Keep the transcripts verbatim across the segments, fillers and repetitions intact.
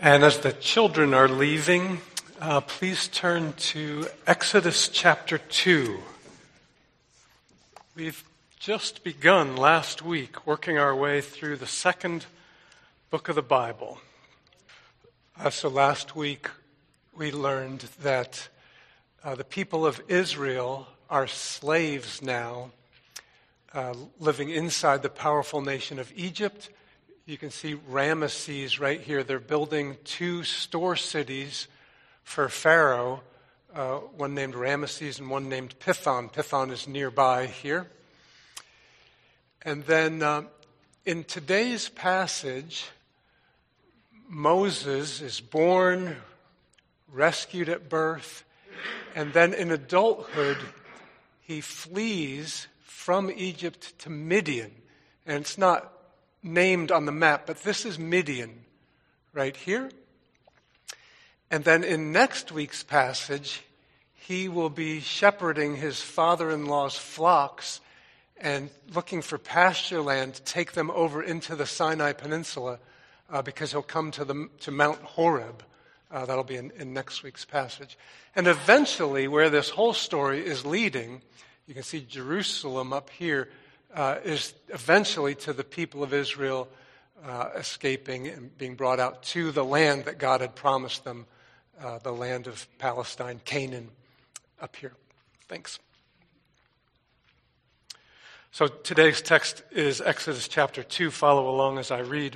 And as the children are leaving, uh, please turn to Exodus chapter two. We've just begun last week working our way through the second book of the Bible. Uh, so last week we learned that uh, the people of Israel are slaves now, uh, living inside the powerful nation of Egypt. You can see Ramesses right here. They're building two store cities for Pharaoh, uh, one named Ramesses and one named Pithom. Pithom is nearby here. And then uh, in today's passage, Moses is born, rescued at birth, and then in adulthood, he flees from Egypt to Midian. And it's not named on the map, but this is Midian right here. And then in next week's passage, he will be shepherding his father-in-law's flocks and looking for pasture land to take them over into the Sinai Peninsula uh, because he'll come to the to Mount Horeb. Uh, that'll be in, in next week's passage. And eventually, where this whole story is leading, you can see Jerusalem up here, Uh, is eventually to the people of Israel uh, escaping and being brought out to the land that God had promised them, uh, the land of Palestine, Canaan, up here. Thanks. So today's text is Exodus chapter two. Follow along as I read.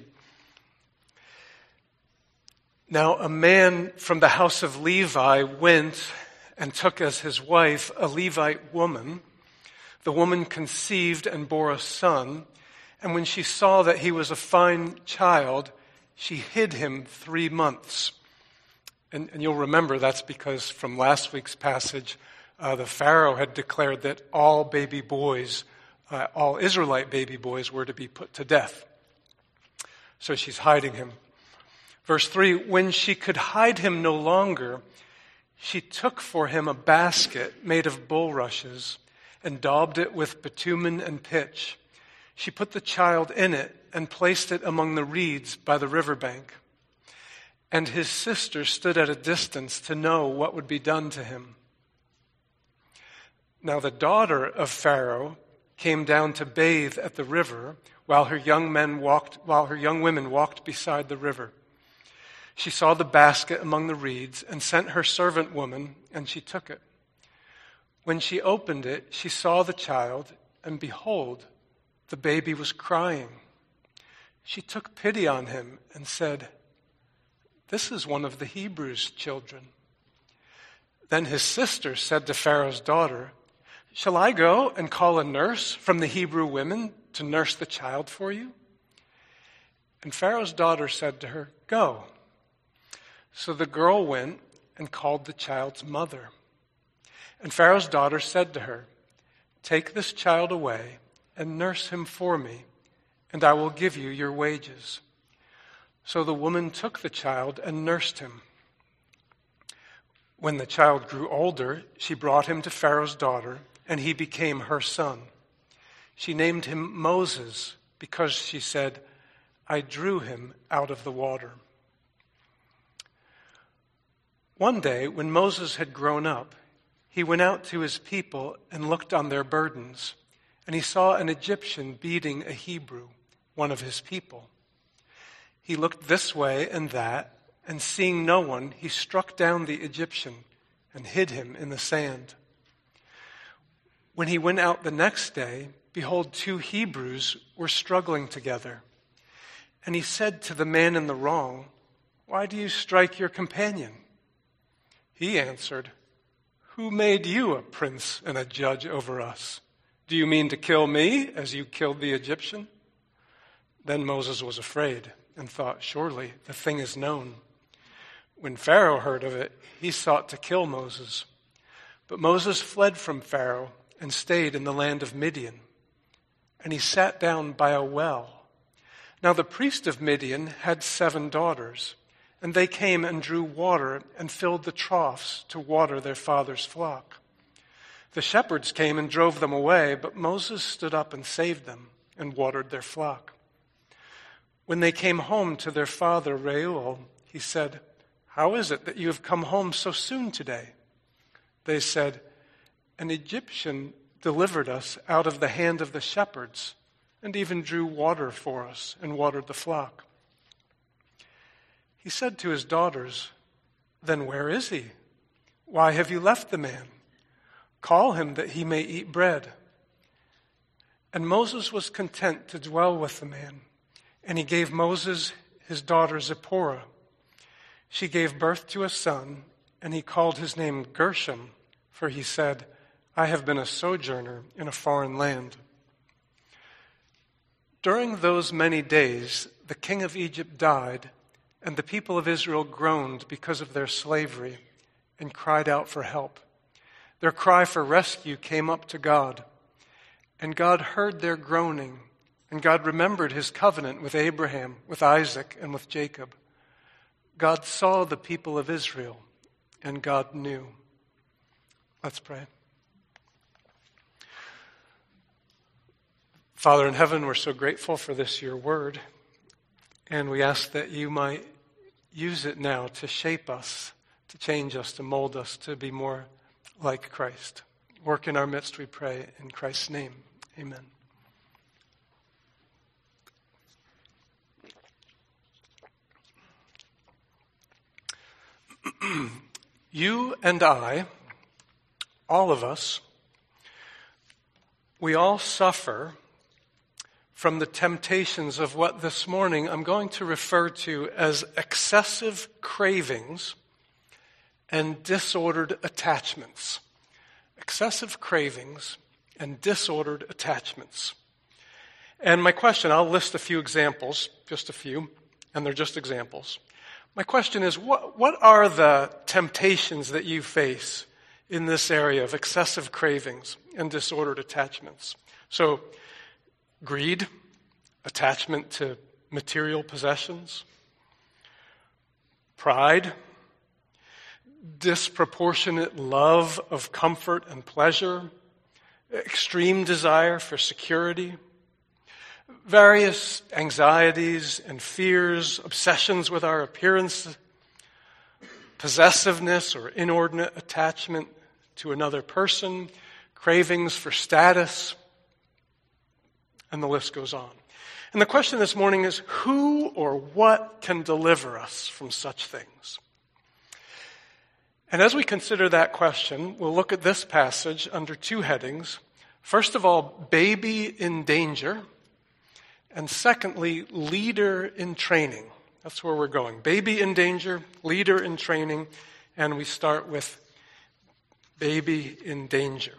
Now a man from the house of Levi went and took as his wife a Levite woman. The woman conceived and bore a son, and when she saw that he was a fine child, she hid him three months. And, and you'll remember that's because from last week's passage, uh, the Pharaoh had declared that all baby boys, uh, all Israelite baby boys were to be put to death. So she's hiding him. Verse three, when she could hide him no longer, she took for him a basket made of bulrushes and daubed it with bitumen and pitch. She put the child in it and placed it among the reeds by the riverbank. And his sister stood at a distance to know what would be done to him. Now the daughter of Pharaoh came down to bathe at the river while her young men walked, while her young women walked beside the river. She saw the basket among the reeds and sent her servant woman, and she took it. When she opened it, she saw the child, and behold, the baby was crying. She took pity on him and said, "This is one of the Hebrews' children." Then his sister said to Pharaoh's daughter, "Shall I go and call a nurse from the Hebrew women to nurse the child for you?" And Pharaoh's daughter said to her, "Go." So the girl went and called the child's mother. And Pharaoh's daughter said to her, "Take this child away and nurse him for me, and I will give you your wages." So the woman took the child and nursed him. When the child grew older, she brought him to Pharaoh's daughter, and he became her son. She named him Moses because she said, "I drew him out of the water." One day, when Moses had grown up, he went out to his people and looked on their burdens, and he saw an Egyptian beating a Hebrew, one of his people. He looked this way and that, and seeing no one, he struck down the Egyptian and hid him in the sand. When he went out the next day, behold, two Hebrews were struggling together. And he said to the man in the wrong, "Why do you strike your companion?" He answered, "Who made you a prince and a judge over us? Do you mean to kill me as you killed the Egyptian?" Then Moses was afraid and thought, "Surely the thing is known." When Pharaoh heard of it, he sought to kill Moses. But Moses fled from Pharaoh and stayed in the land of Midian. And he sat down by a well. Now the priest of Midian had seven daughters, and they came and drew water and filled the troughs to water their father's flock. The shepherds came and drove them away, but Moses stood up and saved them and watered their flock. When they came home to their father Reuel, he said, "How is it that you have come home so soon today?" They said, "An Egyptian delivered us out of the hand of the shepherds, and even drew water for us and watered the flock." He said to his daughters, "Then where is he? Why have you left the man? Call him that he may eat bread." And Moses was content to dwell with the man, and he gave Moses his daughter Zipporah. She gave birth to a son, and he called his name Gershom, for he said, "I have been a sojourner in a foreign land." During those many days, the king of Egypt died, and the people of Israel groaned because of their slavery and cried out for help. Their cry for rescue came up to God, and God heard their groaning, and God remembered his covenant with Abraham, with Isaac, and with Jacob. God saw the people of Israel, and God knew. Let's pray. Father in heaven, we're so grateful for this, your word, and we ask that you might use it now to shape us, to change us, to mold us, to be more like Christ. Work in our midst, we pray, in Christ's name. Amen. You and I, all of us, we all suffer from the temptations of what this morning I'm going to refer to as excessive cravings and disordered attachments. Excessive cravings and disordered attachments. And my question, I'll list a few examples, just a few, and they're just examples. My question is, what, what are the temptations that you face in this area of excessive cravings and disordered attachments? So, greed, attachment to material possessions, pride, disproportionate love of comfort and pleasure, extreme desire for security, various anxieties and fears, obsessions with our appearance, possessiveness or inordinate attachment to another person, cravings for status, and the list goes on. And the question this morning is, who or what can deliver us from such things? And as we consider that question, we'll look at this passage under two headings. First of all, baby in danger. And secondly, leader in training. That's where we're going. Baby in danger, leader in training. And we start with baby in danger.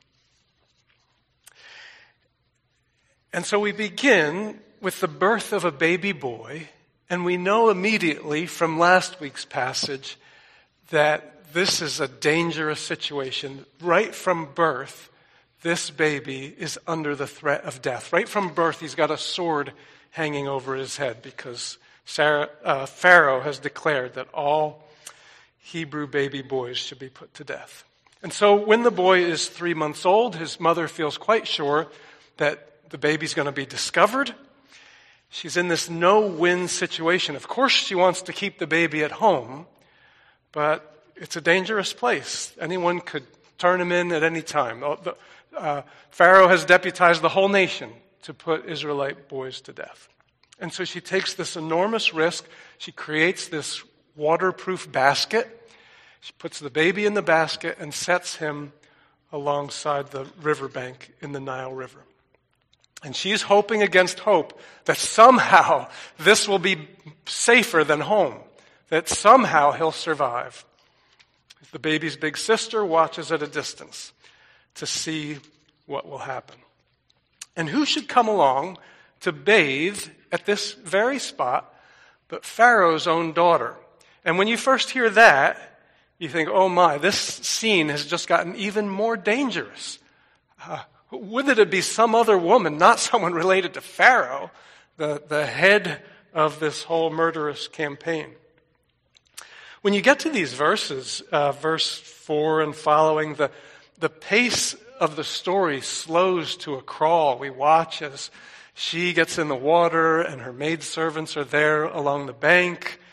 And so we begin with the birth of a baby boy, and we know immediately from last week's passage that this is a dangerous situation. Right from birth, this baby is under the threat of death. Right from birth, he's got a sword hanging over his head because Sarah, uh, Pharaoh has declared that all Hebrew baby boys should be put to death. And so when the boy is three months old, his mother feels quite sure that the baby's going to be discovered. She's in this no-win situation. Of course, she wants to keep the baby at home, but it's a dangerous place. Anyone could turn him in at any time. Uh, Pharaoh has deputized the whole nation to put Israelite boys to death. And so she takes this enormous risk. She creates this waterproof basket. She puts the baby in the basket and sets him alongside the riverbank in the Nile River. And she's hoping against hope that somehow this will be safer than home, that somehow he'll survive. The baby's big sister watches at a distance to see what will happen. And who should come along to bathe at this very spot but Pharaoh's own daughter? And when you first hear that, you think, oh my, this scene has just gotten even more dangerous. Uh, Wouldn't it be some other woman, not someone related to Pharaoh, the, the head of this whole murderous campaign? When you get to these verses, uh, verse four and following, the, the pace of the story slows to a crawl. We watch as she gets in the water and her maidservants are there along the bank.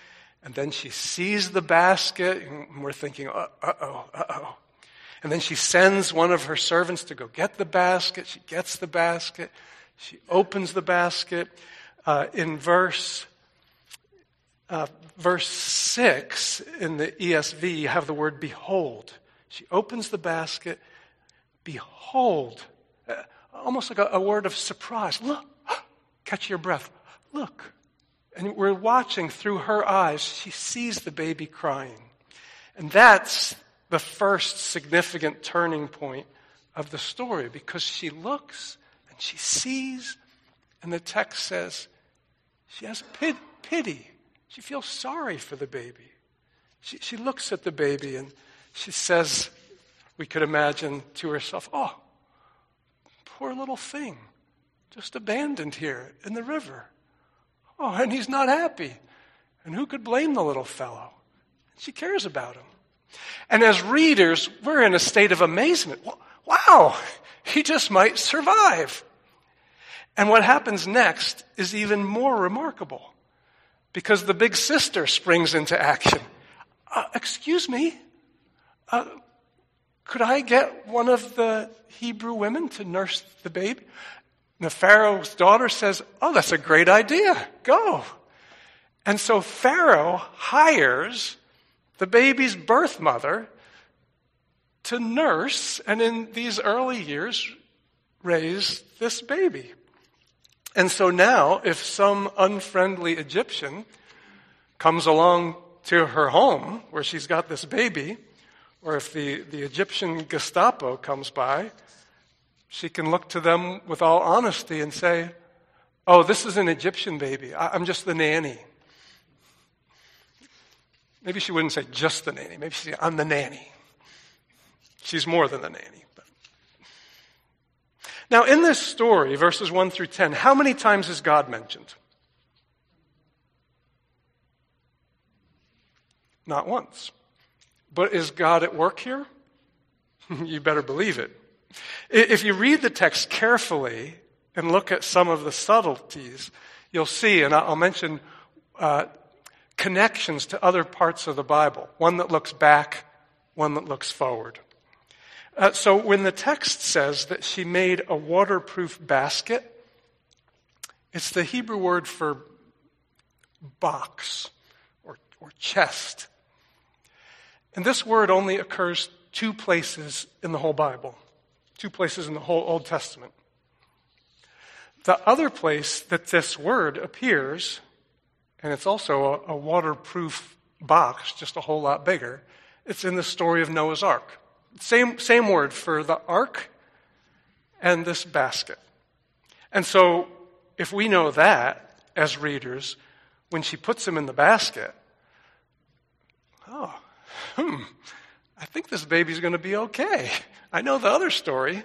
And then she sees the basket, and we're thinking, uh, uh-oh, uh-oh. And then she sends one of her servants to go get the basket. She gets the basket. She opens the basket. Uh, in verse uh, verse six in the E S V, you have the word behold. She opens the basket. Behold. Uh, almost like a, a word of surprise. Look. Catch your breath. Look. And we're watching through her eyes. She sees the baby crying. And that's the first significant turning point of the story, because she looks and she sees, and the text says she has pity. She feels sorry for the baby. She, she looks at the baby and she says, we could imagine to herself, oh, poor little thing, just abandoned here in the river. Oh, and he's not happy. And who could blame the little fellow? She cares about him. And as readers, we're in a state of amazement. Wow, he just might survive. And what happens next is even more remarkable, because the big sister springs into action. Uh, excuse me, uh, could I get one of the Hebrew women to nurse the baby? And the Pharaoh's daughter says, oh, that's a great idea. Go. And so Pharaoh hires the baby's birth mother to nurse, and in these early years, raise this baby. And so now, if some unfriendly Egyptian comes along to her home where she's got this baby, or if the, the Egyptian Gestapo comes by, she can look to them with all honesty and say, oh, this is an Egyptian baby. I, I'm just the nanny. Maybe she wouldn't say just the nanny. Maybe she'd say, I'm the nanny. She's more than the nanny. But. Now, in this story, verses one through ten, how many times is God mentioned? Not once. But is God at work here? You better believe it. If you read the text carefully and look at some of the subtleties, you'll see, and I'll mention uh, connections to other parts of the Bible, one that looks back, one that looks forward. Uh, so when the text says that she made a waterproof basket, it's the Hebrew word for box or, or chest. And this word only occurs two places in the whole Bible, two places in the whole Old Testament. The other place that this word appears, and it's also a, a waterproof box, just a whole lot bigger, it's in the story of Noah's Ark. Same, same word for the ark and this basket. And so if we know that as readers, when she puts him in the basket, oh, hmm, I think this baby's going to be okay. I know the other story.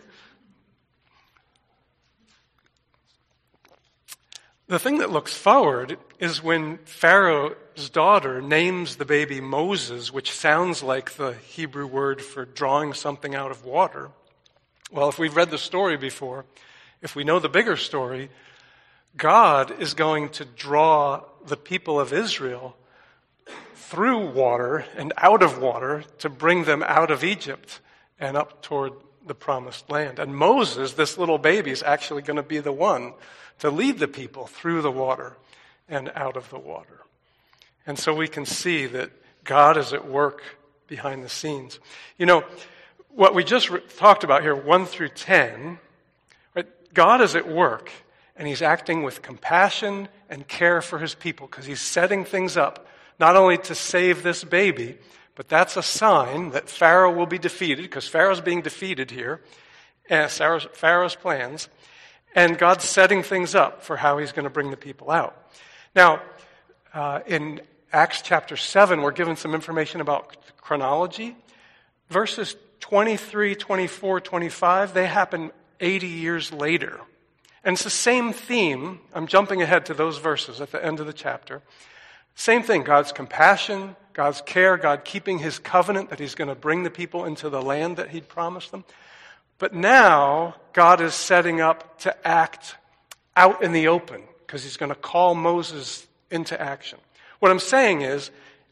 The thing that looks forward is when Pharaoh's daughter names the baby Moses, which sounds like the Hebrew word for drawing something out of water. Well, if we've read the story before, if we know the bigger story, God is going to draw the people of Israel through water and out of water to bring them out of Egypt and up toward the promised land. And Moses, this little baby, is actually going to be the one to lead the people through the water and out of the water. And so we can see that God is at work behind the scenes. You know, what we just re- talked about here, one through ten, right? God is at work, and he's acting with compassion and care for his people because he's setting things up, not only to save this baby, but that's a sign that Pharaoh will be defeated, because Pharaoh's being defeated here, and Pharaoh's, Pharaoh's plans, and God's setting things up for how he's going to bring the people out. Now, uh, in Acts chapter seven, we're given some information about chronology. Verses twenty-three, twenty-four, twenty-five, they happen eighty years later. And it's the same theme. I'm jumping ahead to those verses at the end of the chapter. Same thing, God's compassion, God's care, God keeping his covenant that he's going to bring the people into the land that he'd promised them. But now, God is setting up to act out in the open because he's going to call Moses into action. What I'm saying is,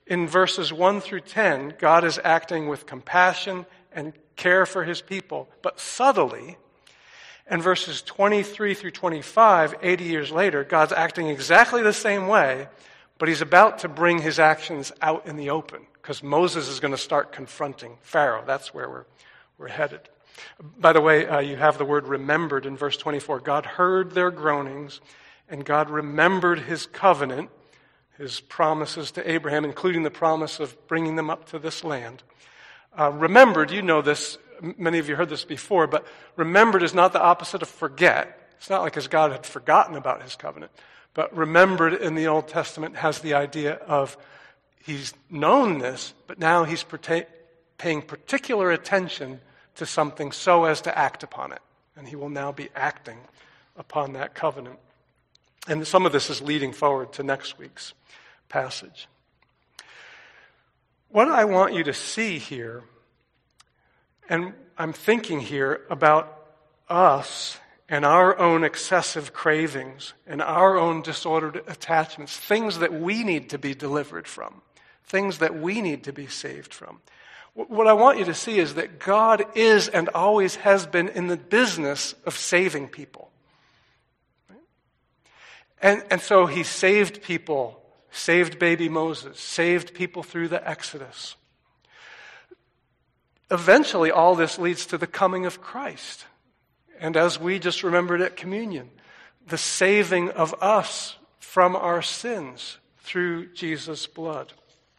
in verses one through ten, God is acting with compassion and care for his people, but subtly. And verses twenty-three through twenty-five, eighty years later, God's acting exactly the same way, but he's about to bring his actions out in the open because Moses is going to start confronting Pharaoh. That's where we're, we're headed. By the way, uh, you have the word remembered in verse twenty-four. God heard their groanings, and God remembered his covenant, his promises to Abraham, including the promise of bringing them up to this land. Uh, remembered, you know this, many of you heard this before, but remembered is not the opposite of forget. It's not like as God had forgotten about his covenant. But remembered in the Old Testament has the idea of he's known this, but now he's perta- paying particular attention to something so as to act upon it. And he will now be acting upon that covenant. And some of this is leading forward to next week's passage. What I want you to see here, and I'm thinking here about us and our own excessive cravings and our own disordered attachments, things that we need to be delivered from, things that we need to be saved from. What I want you to see is that God is and always has been in the business of saving people. And, and so he saved people, saved baby Moses, saved people through the Exodus. Eventually, all this leads to the coming of Christ. And as we just remembered at communion, the saving of us from our sins through Jesus' blood.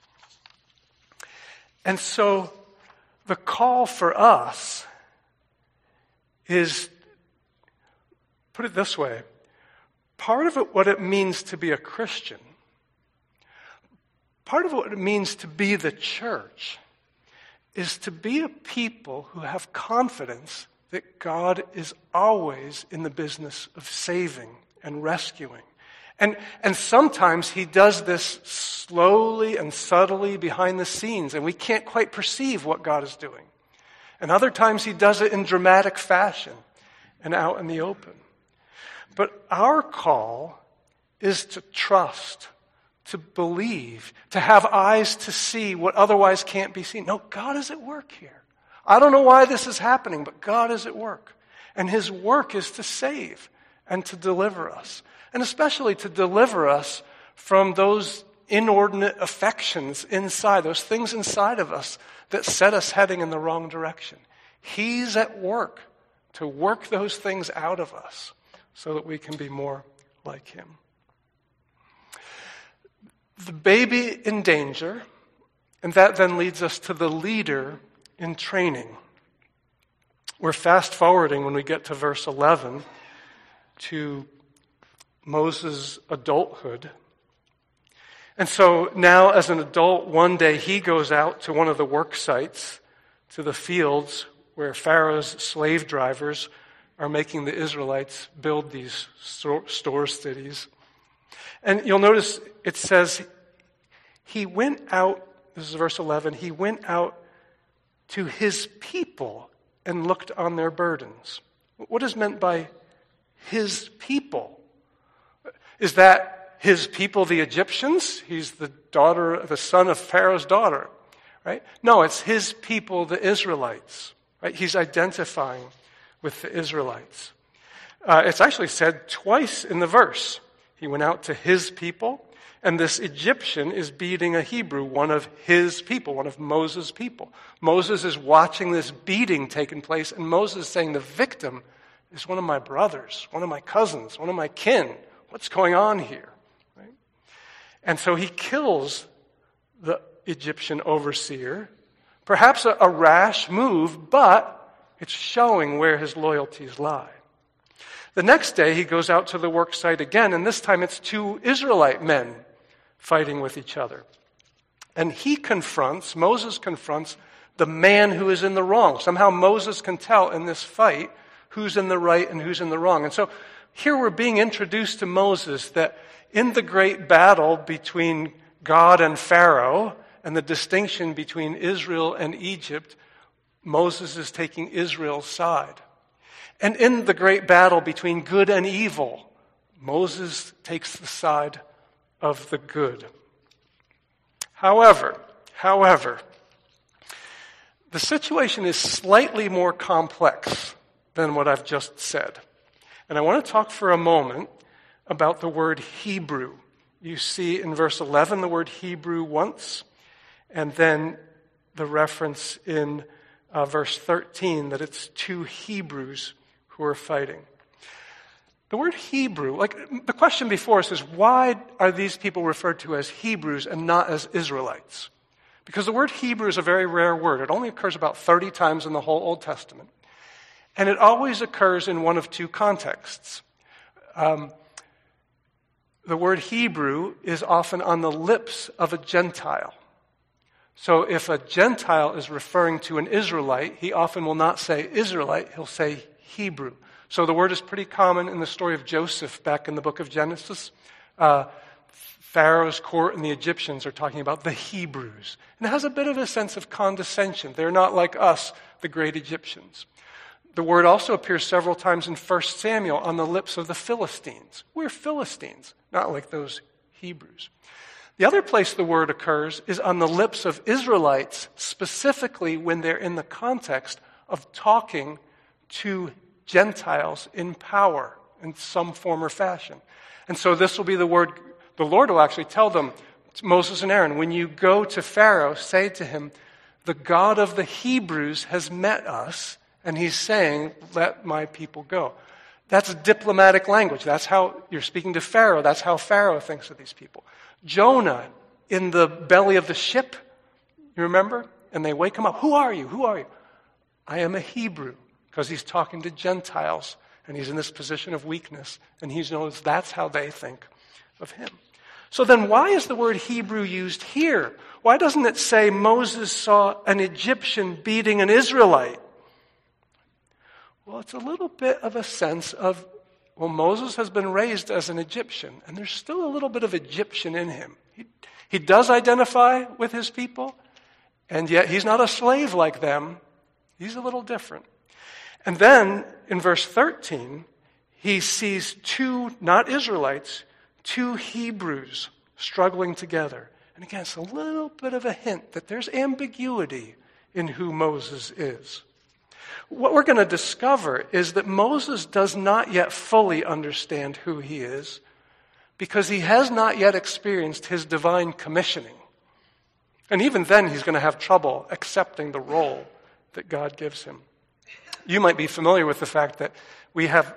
And so the call for us is, put it this way, part of it, what it means to be a Christian, part of what it means to be the church, is to be a people who have confidence that God is always in the business of saving and rescuing. And, and sometimes he does this slowly and subtly behind the scenes, and we can't quite perceive what God is doing. And other times he does it in dramatic fashion and out in the open. But our call is to trust, to believe, to have eyes to see what otherwise can't be seen. No, God is at work here. I don't know why this is happening, but God is at work. And his work is to save and to deliver us. And especially to deliver us from those inordinate affections inside, those things inside of us that set us heading in the wrong direction. He's at work to work those things out of us so that we can be more like him. The baby in danger, and that then leads us to the leader in training. We're fast forwarding when we get to verse eleven to Moses' adulthood. And so now as an adult, one day he goes out to one of the work sites, to the fields where Pharaoh's slave drivers are making the Israelites build these store cities. And you'll notice it says, he went out, this is verse eleven, he went out to his people and looked on their burdens. What is meant by his people? Is that his people, the Egyptians? He's the daughter, the son of Pharaoh's daughter, right? No, it's his people, the Israelites, right? He's identifying with the Israelites. Uh, it's actually said twice in the verse. He went out to his people, and this Egyptian is beating a Hebrew, one of his people, one of Moses' people. Moses is watching this beating taking place, and Moses is saying the victim is one of my brothers, one of my cousins, one of my kin. What's going on here? Right? And so he kills the Egyptian overseer. Perhaps a, a rash move, but it's showing where his loyalties lie. The next day he goes out to the work site again, and this time it's two Israelite men fighting with each other. And he confronts, Moses confronts the man who is in the wrong. Somehow Moses can tell in this fight who's in the right and who's in the wrong. And so here we're being introduced to Moses that in the great battle between God and Pharaoh and the distinction between Israel and Egypt, Moses is taking Israel's side. And in the great battle between good and evil, Moses takes the side of the good. However, however, the situation is slightly more complex than what I've just said. And I want to talk for a moment about the word Hebrew. You see in verse eleven the word Hebrew once, and then the reference in uh, verse thirteen that it's two Hebrews who are fighting. The word Hebrew, like the question before us is, why are these people referred to as Hebrews and not as Israelites? Because the word Hebrew is a very rare word. It only occurs about thirty times in the whole Old Testament. And it always occurs in one of two contexts. Um, the word Hebrew is often on the lips of a Gentile. So if a Gentile is referring to an Israelite, he often will not say Israelite, he'll say Hebrew. So the word is pretty common in the story of Joseph back in the book of Genesis. Uh, Pharaoh's court and the Egyptians are talking about the Hebrews. And it has a bit of a sense of condescension. They're not like us, the great Egyptians. The word also appears several times in First Samuel on the lips of the Philistines. We're Philistines, not like those Hebrews. The other place the word occurs is on the lips of Israelites, specifically when they're in the context of talking to Gentiles in power in some form or fashion. And so this will be the word, the Lord will actually tell them, Moses and Aaron, when you go to Pharaoh, say to him, the God of the Hebrews has met us, and he's saying, let my people go. That's diplomatic language. That's how you're speaking to Pharaoh. That's how Pharaoh thinks of these people. Jonah, in the belly of the ship, you remember? And they wake him up. Who are you? Who are you? I am a Hebrew, because he's talking to Gentiles, and he's in this position of weakness, and he knows that's how they think of him. So then why is the word Hebrew used here? Why doesn't it say Moses saw an Egyptian beating an Israelite? Well, it's a little bit of a sense of, well, Moses has been raised as an Egyptian, and there's still a little bit of Egyptian in him. He, he does identify with his people, and yet he's not a slave like them. He's a little different. And then, in verse thirteen, he sees two, not Israelites, two Hebrews struggling together. And again, it's a little bit of a hint that there's ambiguity in who Moses is. What we're going to discover is that Moses does not yet fully understand who he is because he has not yet experienced his divine commissioning. And even then, he's going to have trouble accepting the role that God gives him. You might be familiar with the fact that we have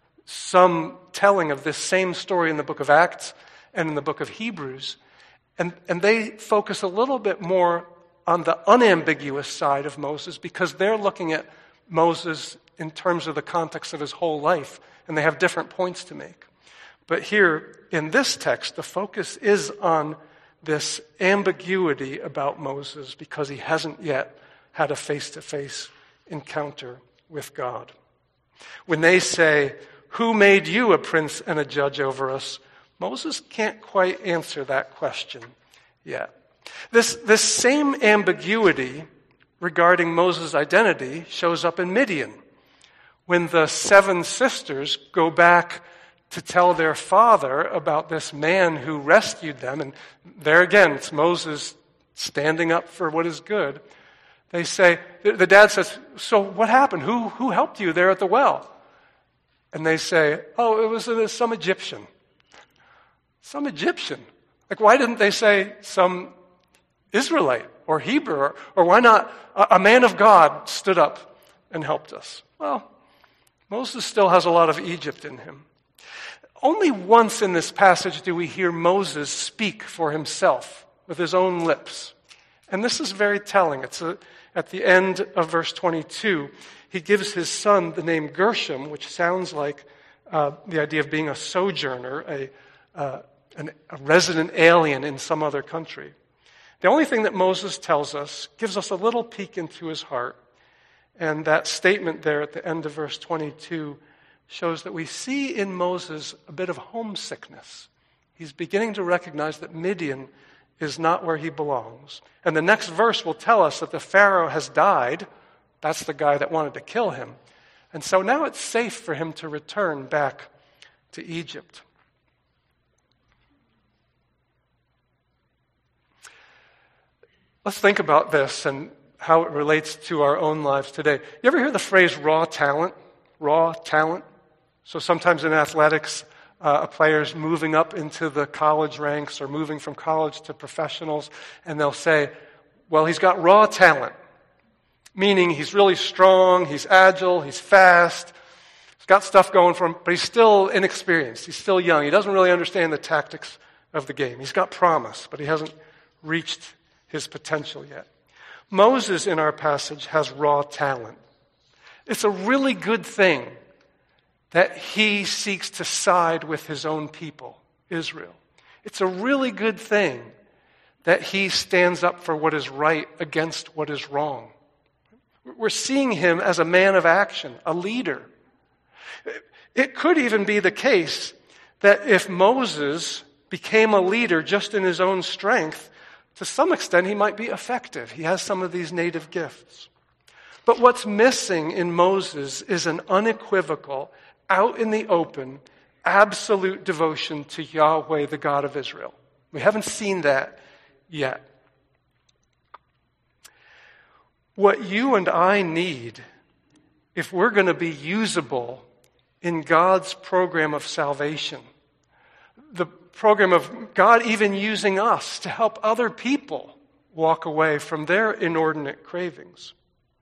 some telling of this same story in the book of Acts and in the book of Hebrews, and, and they focus a little bit more on the unambiguous side of Moses because they're looking at Moses in terms of the context of his whole life, and they have different points to make. But here, in this text, the focus is on this ambiguity about Moses because he hasn't yet had a face-to-face encounter with God. When they say, who made you a prince and a judge over us? Moses can't quite answer that question yet. This, this same ambiguity regarding Moses' identity shows up in Midian. When the seven sisters go back to tell their father about this man who rescued them, and there again, it's Moses standing up for what is good. They say, the dad says, so what happened? Who, who helped you there at the well? And they say, oh, it was uh, some Egyptian. Some Egyptian. Like, why didn't they say some Israelite or Hebrew? Or, or why not a, a man of God stood up and helped us? Well, Moses still has a lot of Egypt in him. Only once in this passage do we hear Moses speak for himself with his own lips. And this is very telling. It's a, at the end of verse twenty-two. He gives his son the name Gershom, which sounds like uh, the idea of being a sojourner, a, uh, an, a resident alien in some other country. The only thing that Moses tells us gives us a little peek into his heart. And that statement there at the end of verse twenty-two shows that we see in Moses a bit of homesickness. He's beginning to recognize that Midian is not where he belongs. And the next verse will tell us that the Pharaoh has died. That's the guy that wanted to kill him. And so now it's safe for him to return back to Egypt. Let's think about this and how it relates to our own lives today. You ever hear the phrase raw talent? Raw talent? So sometimes in athletics, uh, a player's moving up into the college ranks or moving from college to professionals, and they'll say, well, he's got raw talent, meaning he's really strong, he's agile, he's fast, he's got stuff going for him, but he's still inexperienced, he's still young, he doesn't really understand the tactics of the game. He's got promise, but he hasn't reached his potential yet. Moses in our passage has raw talent. It's a really good thing that he seeks to side with his own people, Israel. It's a really good thing that he stands up for what is right against what is wrong. We're seeing him as a man of action, a leader. It could even be the case that if Moses became a leader just in his own strength, to some extent he might be effective. He has some of these native gifts. But what's missing in Moses is an unequivocal, out in the open, absolute devotion to Yahweh, the God of Israel. We haven't seen that yet. What you and I need, if we're going to be usable in God's program of salvation, the program of God even using us to help other people walk away from their inordinate cravings.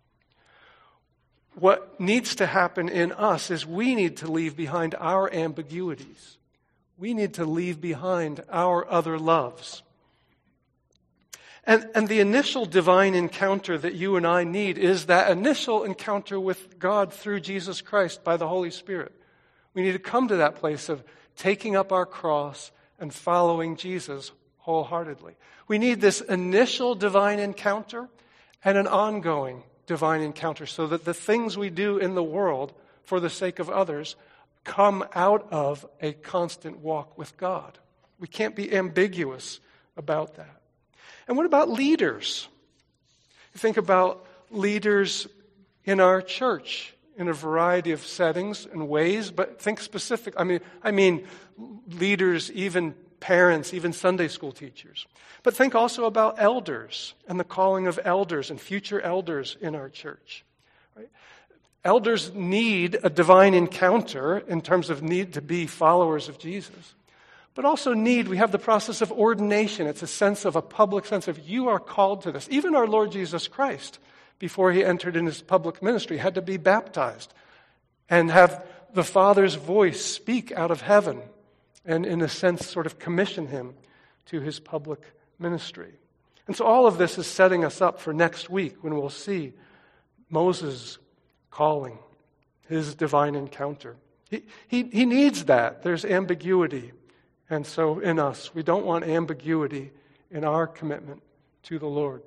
What needs to happen in us is we need to leave behind our ambiguities. We need to leave behind our other loves. And, and the initial divine encounter that you and I need is that initial encounter with God through Jesus Christ by the Holy Spirit. We need to come to that place of taking up our cross and following Jesus wholeheartedly. We need this initial divine encounter and an ongoing divine encounter so that the things we do in the world for the sake of others come out of a constant walk with God. We can't be ambiguous about that. And what about leaders? You think about leaders in our church in a variety of settings and ways, but think specific. I mean, I mean leaders, even parents, even Sunday school teachers. But think also about elders and the calling of elders and future elders in our church. Right? Elders need a divine encounter in terms of need to be followers of Jesus. But also need, we have the process of ordination. It's a sense of a public sense of you are called to this. Even our Lord Jesus Christ, before he entered in his public ministry, had to be baptized and have the Father's voice speak out of heaven and in a sense sort of commission him to his public ministry. And so all of this is setting us up for next week when we'll see Moses calling, his divine encounter. He, he, he needs that. There's ambiguity. And so in us, we don't want ambiguity in our commitment to the Lord.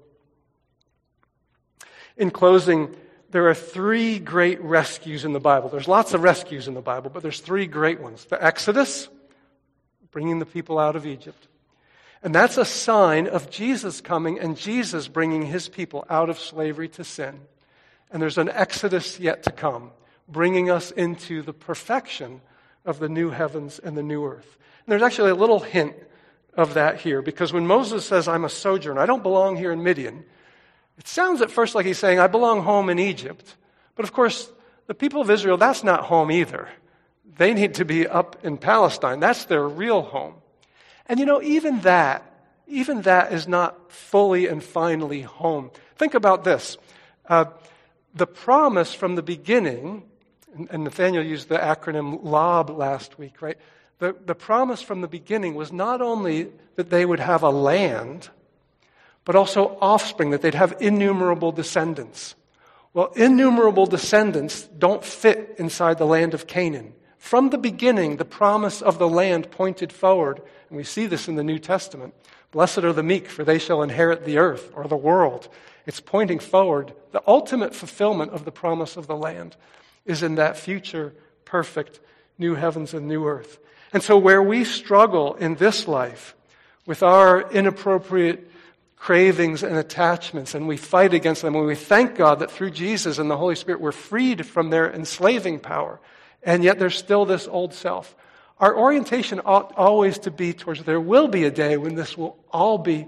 In closing, there are three great rescues in the Bible. There's lots of rescues in the Bible, but there's three great ones. The Exodus, bringing the people out of Egypt. And that's a sign of Jesus coming and Jesus bringing his people out of slavery to sin. And there's an Exodus yet to come, bringing us into the perfection of the new heavens and the new earth. And there's actually a little hint of that here, because when Moses says, I'm a sojourner, I don't belong here in Midian, it sounds at first like he's saying, I belong home in Egypt. But of course, the people of Israel, that's not home either. They need to be up in Palestine. That's their real home. And you know, even that, even that is not fully and finally home. Think about this. Uh, the promise from the beginning, and, and Nathaniel used the acronym LOB last week, right? The, the promise from the beginning was not only that they would have a land, but also offspring, that they'd have innumerable descendants. Well, innumerable descendants don't fit inside the land of Canaan. From the beginning, the promise of the land pointed forward, and we see this in the New Testament. Blessed are the meek, for they shall inherit the earth, or the world. It's pointing forward. The ultimate fulfillment of the promise of the land is in that future, perfect, new heavens and new earth. And so where we struggle in this life with our inappropriate cravings and attachments, and we fight against them, and we thank God that through Jesus and the Holy Spirit we're freed from their enslaving power, and yet there's still this old self. Our orientation ought always to be towards there will be a day when this will all be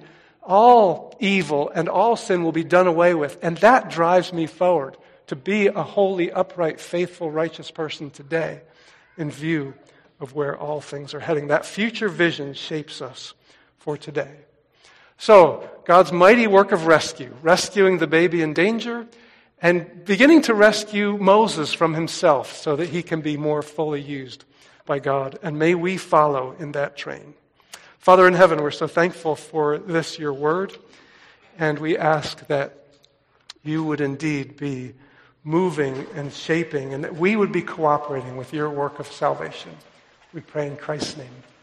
all evil and all sin will be done away with. And that drives me forward to be a holy, upright, faithful, righteous person today in view of where all things are heading. That future vision shapes us for today. So, God's mighty work of rescue, rescuing the baby in danger and beginning to rescue Moses from himself so that he can be more fully used by God. And may we follow in that train. Father in heaven, we're so thankful for this, your word, and we ask that you would indeed be moving and shaping and that we would be cooperating with your work of salvation. We pray in Christ's name.